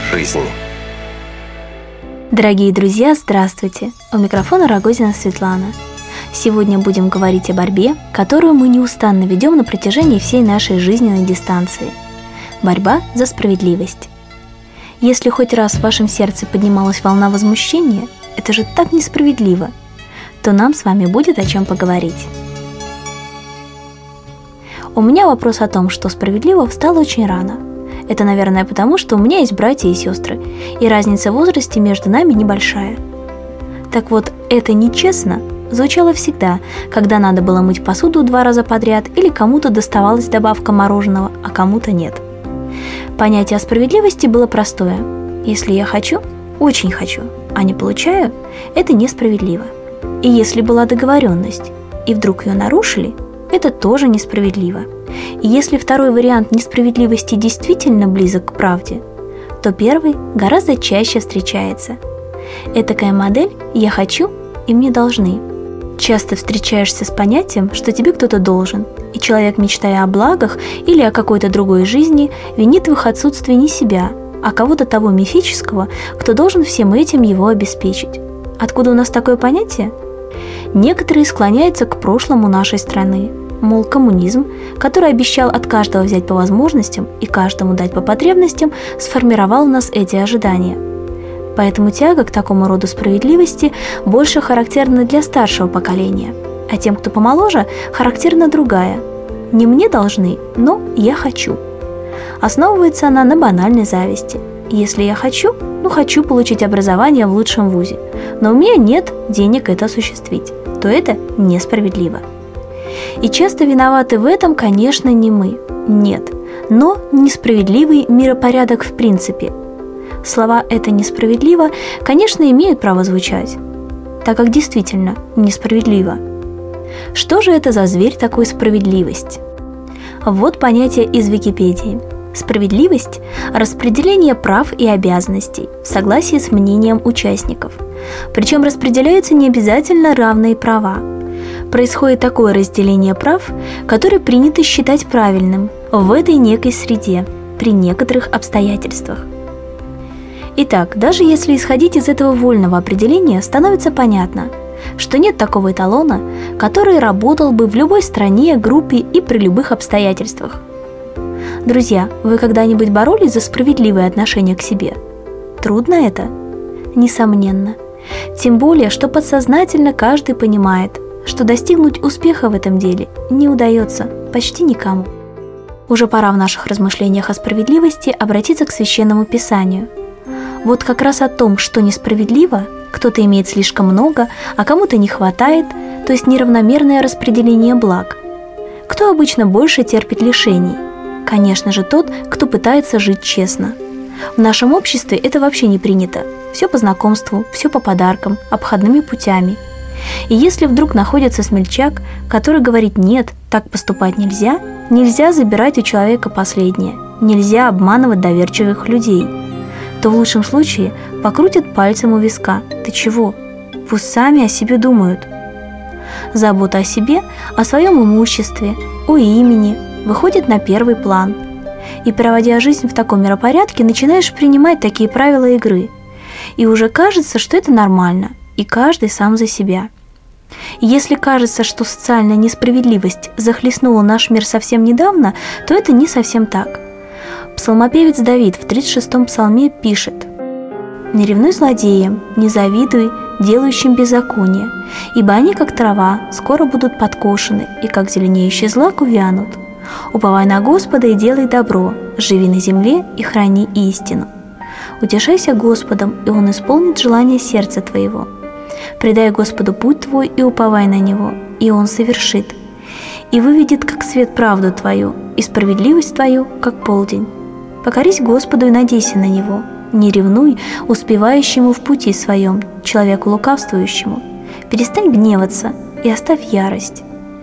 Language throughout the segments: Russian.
жизнь. Дорогие друзья, здравствуйте! У микрофона Рогозина Светлана. Сегодня будем говорить о борьбе, которую мы неустанно ведем на протяжении всей нашей жизненной дистанции. Борьба за справедливость. Если хоть раз в вашем сердце поднималась волна возмущения, это же так несправедливо, то нам с вами будет о чем поговорить. У меня вопрос о том, что справедливо, встал очень рано. Это, наверное, потому, что у меня есть братья и сестры, и разница в возрасте между нами небольшая. Так вот, это нечестно звучало всегда, когда надо было мыть посуду 2 раза подряд или кому-то доставалась добавка мороженого, а кому-то нет. Понятие о справедливости было простое. Если я хочу, очень хочу, а не получаю, это несправедливо. И если была договоренность, и вдруг ее нарушили, это тоже несправедливо. И если второй вариант несправедливости действительно близок к правде, то первый гораздо чаще встречается. Этакая модель «я хочу» и «мне должны». Часто встречаешься с понятием, что тебе кто-то должен, и человек, мечтая о благах или о какой-то другой жизни, винит в их отсутствии не себя, а кого-то того мифического, кто должен всем этим его обеспечить. Откуда у нас такое понятие? Некоторые склоняются к прошлому нашей страны. Мол, коммунизм, который обещал от каждого взять по возможностям и каждому дать по потребностям, сформировал у нас эти ожидания. Поэтому тяга к такому роду справедливости больше характерна для старшего поколения, а тем, кто помоложе, характерна другая. Не мне должны, но я хочу. Основывается она на банальной зависти. Если я хочу получить образование в лучшем вузе, но у меня нет денег это осуществить, то это несправедливо. И часто виноваты в этом, конечно, не мы, нет, но несправедливый миропорядок в принципе. Слова «это несправедливо», конечно, имеют право звучать, так как действительно несправедливо. Что же это за зверь такой справедливость? Вот понятие из Википедии. Справедливость – распределение прав и обязанностей в согласии с мнением участников. Причем распределяются не обязательно равные права. Происходит такое разделение прав, которое принято считать правильным в этой некой среде, при некоторых обстоятельствах. Итак, даже если исходить из этого вольного определения, становится понятно, что нет такого эталона, который работал бы в любой стране, группе и при любых обстоятельствах. Друзья, вы когда-нибудь боролись за справедливое отношение к себе? Трудно это? Несомненно. Тем более, что подсознательно каждый понимает, что достигнуть успеха в этом деле не удается почти никому. Уже пора в наших размышлениях о справедливости обратиться к Священному Писанию. Вот как раз о том, что несправедливо, кто-то имеет слишком много, а кому-то не хватает, то есть неравномерное распределение благ. Кто обычно больше терпит лишений? Конечно же, тот, кто пытается жить честно. В нашем обществе это вообще не принято. Все по знакомству, все по подаркам, обходными путями. И если вдруг находится смельчак, который говорит «нет, так поступать нельзя», нельзя забирать у человека последнее, нельзя обманывать доверчивых людей, то в лучшем случае покрутят пальцем у виска. Ты чего? Пусть сами о себе думают. Забота о себе, о своем имуществе, о имени выходит на первый план. И, проводя жизнь в таком миропорядке, начинаешь принимать такие правила игры. И уже кажется, что это нормально, и каждый сам за себя. И если кажется, что социальная несправедливость захлестнула наш мир совсем недавно, то это не совсем так. Псалмопевец Давид в 36-м псалме пишет: «Не ревнуй злодеям, не завидуй делающим беззаконие, ибо они, как трава, скоро будут подкошены, и как зеленеющий злак увянут. Уповай на Господа и делай добро, живи на земле и храни истину. Утешайся Господом, и Он исполнит желание сердца твоего. Предай Господу путь твой и уповай на Него, и Он совершит, и выведет как свет правду твою, и справедливость твою, как полдень. Покорись Господу и надейся на Него, не ревнуй успевающему в пути своем, человеку лукавствующему. Перестань гневаться и оставь ярость.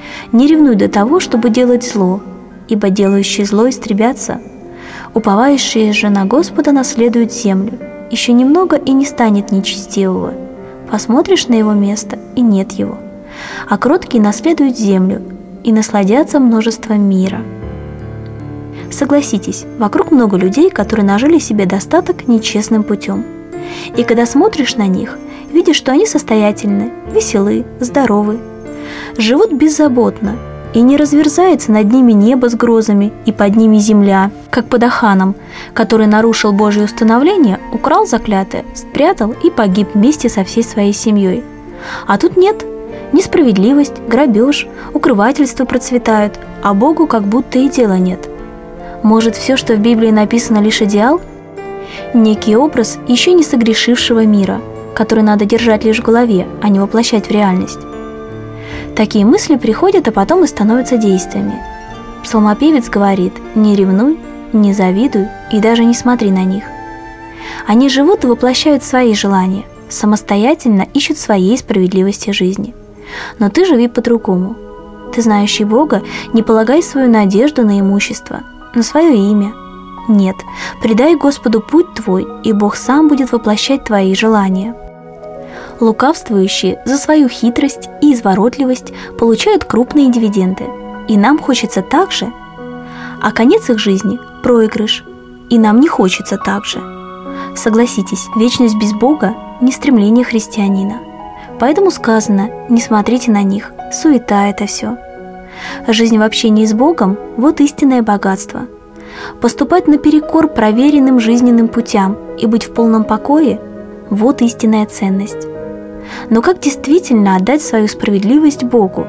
Не ревнуй до того, чтобы делать зло, ибо делающие зло истребятся. Уповающие же на Господа наследуют землю. Еще немного, и не станет нечестивого. Посмотришь на его место, и нет его. А кроткие наследуют землю, и насладятся множеством мира». Согласитесь, вокруг много людей, которые нажили себе достаток нечестным путем. И когда смотришь на них, видишь, что они состоятельны, веселы, здоровы, живут беззаботно, и не разверзается над ними небо с грозами и под ними земля, как под Аханом, который нарушил Божье установление, украл заклятое, спрятал и погиб вместе со всей своей семьей. А тут нет. Несправедливость, грабеж, укрывательство процветают, а Богу как будто и дела нет. Может, все, что в Библии написано, лишь идеал? Некий образ еще не согрешившего мира, который надо держать лишь в голове, а не воплощать в реальность. Такие мысли приходят, а потом и становятся действиями. Псалмопевец говорит: «Не ревнуй, не завидуй и даже не смотри на них». Они живут и воплощают свои желания, самостоятельно ищут своей справедливости жизни. Но ты живи по-другому. Ты, знающий Бога, не полагай свою надежду на имущество, на свое имя. Нет, предай Господу путь твой, и Бог сам будет воплощать твои желания. Лукавствующие за свою хитрость и изворотливость получают крупные дивиденды, и нам хочется так же. А конец их жизни – проигрыш, и нам не хочется так же. Согласитесь, вечность без Бога – не стремление христианина. Поэтому сказано: не смотрите на них, суета это все. Жизнь в общении с Богом – вот истинное богатство. Поступать наперекор проверенным жизненным путям и быть в полном покое – вот истинная ценность. Но как действительно отдать свою справедливость Богу?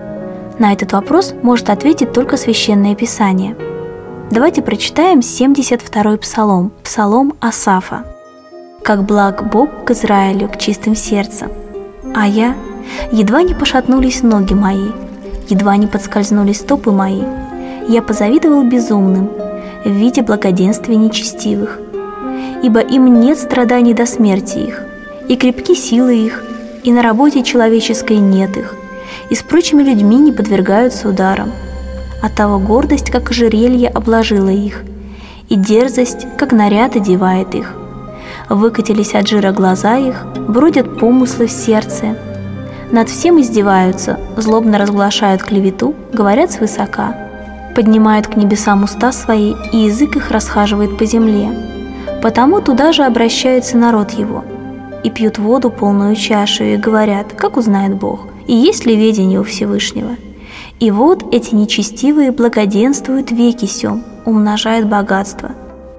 На этот вопрос может ответить только Священное Писание. Давайте прочитаем 72-й псалом, псалом Асафа. «Как благ Бог к Израилю, к чистым сердцем, а я, едва не пошатнулись ноги мои, едва не подскользнулись стопы мои, я позавидовал безумным в виде благоденствия нечестивых, ибо им нет страданий до смерти их, и крепки силы их, и на работе человеческой нет их, и с прочими людьми не подвергаются ударам. Оттого гордость, как ожерелье, обложила их, и дерзость, как наряд, одевает их. Выкатились от жира глаза их, бродят помыслы в сердце. Над всем издеваются, злобно разглашают клевету, говорят свысока. Поднимают к небесам уста свои, и язык их расхаживает по земле. Потому туда же обращается народ его, и пьют воду полную чашу, и говорят: как узнает Бог, и есть ли ведение у Всевышнего? И вот эти нечестивые благоденствуют веки сем, умножают богатство».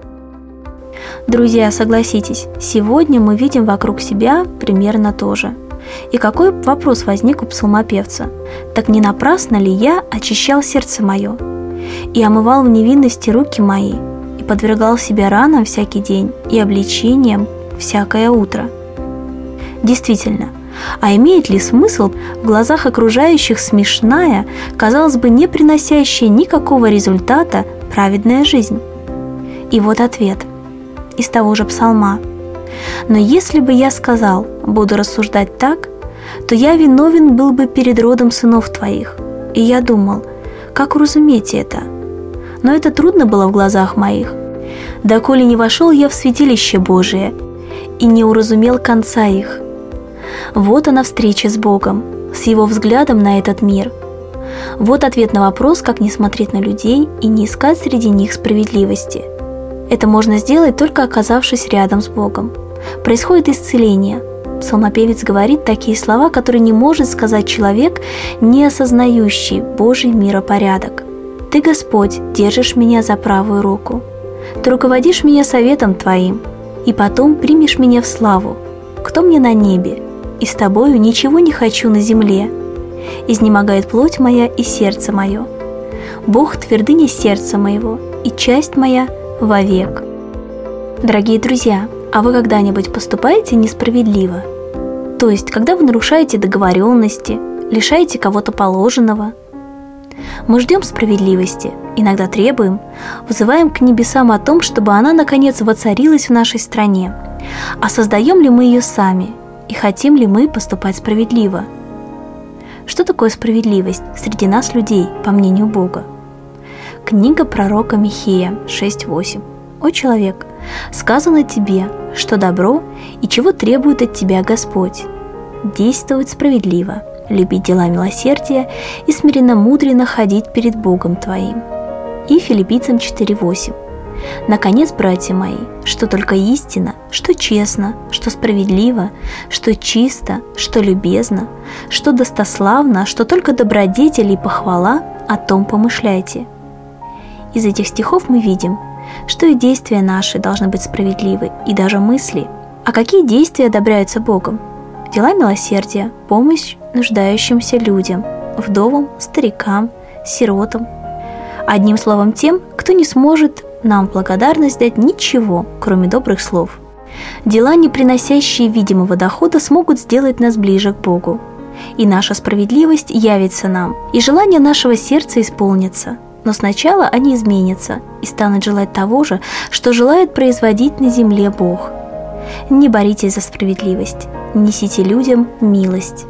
Друзья, согласитесь, сегодня мы видим вокруг себя примерно то же. И какой вопрос возник у псалмопевца? Так не напрасно ли я очищал сердце мое, и омывал в невинности руки мои, и подвергал себя ранам всякий день, и обличениям всякое утро? Действительно, а имеет ли смысл в глазах окружающих смешная, казалось бы, не приносящая никакого результата праведная жизнь? И вот ответ из того же псалма: «Но если бы я сказал, буду рассуждать так, то я виновен был бы перед родом сынов твоих. И я думал, как уразуметь это? Но это трудно было в глазах моих. Доколе не вошел я в святилище Божие и не уразумел конца их». Вот она встреча с Богом, с Его взглядом на этот мир. Вот ответ на вопрос, как не смотреть на людей и не искать среди них справедливости. Это можно сделать, только оказавшись рядом с Богом. Происходит исцеление. Псалмопевец говорит такие слова, которые не может сказать человек, не осознающий Божий миропорядок. «Ты, Господь, держишь меня за правую руку. Ты руководишь меня советом Твоим, и потом примешь меня в славу. Кто мне на небе? И с Тобою ничего не хочу на земле. Изнемогает плоть моя и сердце мое. Бог — твердыня сердца моего, и часть моя вовек». Дорогие друзья, а вы когда-нибудь поступаете несправедливо? То есть, когда вы нарушаете договоренности, лишаете кого-то положенного? Мы ждем справедливости, иногда требуем, вызываем к небесам о том, чтобы она, наконец, воцарилась в нашей стране. А создаем ли мы ее сами? И хотим ли мы поступать справедливо? Что такое справедливость среди нас, людей, по мнению Бога? Книга пророка Михея 6:8. «О человек, сказано тебе, что добро и чего требует от тебя Господь: действовать справедливо, любить дела милосердия и смиренно-мудренно ходить перед Богом твоим». и Филиппийцам 4:8. Наконец, братья мои, что только истина, что честно, что справедливо, что чисто, что любезно, что достославно, что только добродетель и похвала, о том помышляйте. Из этих стихов мы видим, что и действия наши должны быть справедливы, и даже мысли. А какие действия одобряются Богом? Дела милосердия, помощь нуждающимся людям, вдовам, старикам, сиротам. Одним словом, тем, кто не сможет нам благодарность дать ничего, кроме добрых слов. Дела, не приносящие видимого дохода, смогут сделать нас ближе к Богу. И наша справедливость явится нам, и желания нашего сердца исполнятся. Но сначала они изменятся и станут желать того же, что желает производить на земле Бог. Не боритесь за справедливость, несите людям милость.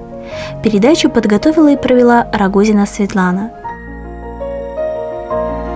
Передачу подготовила и провела Рогозина Светлана.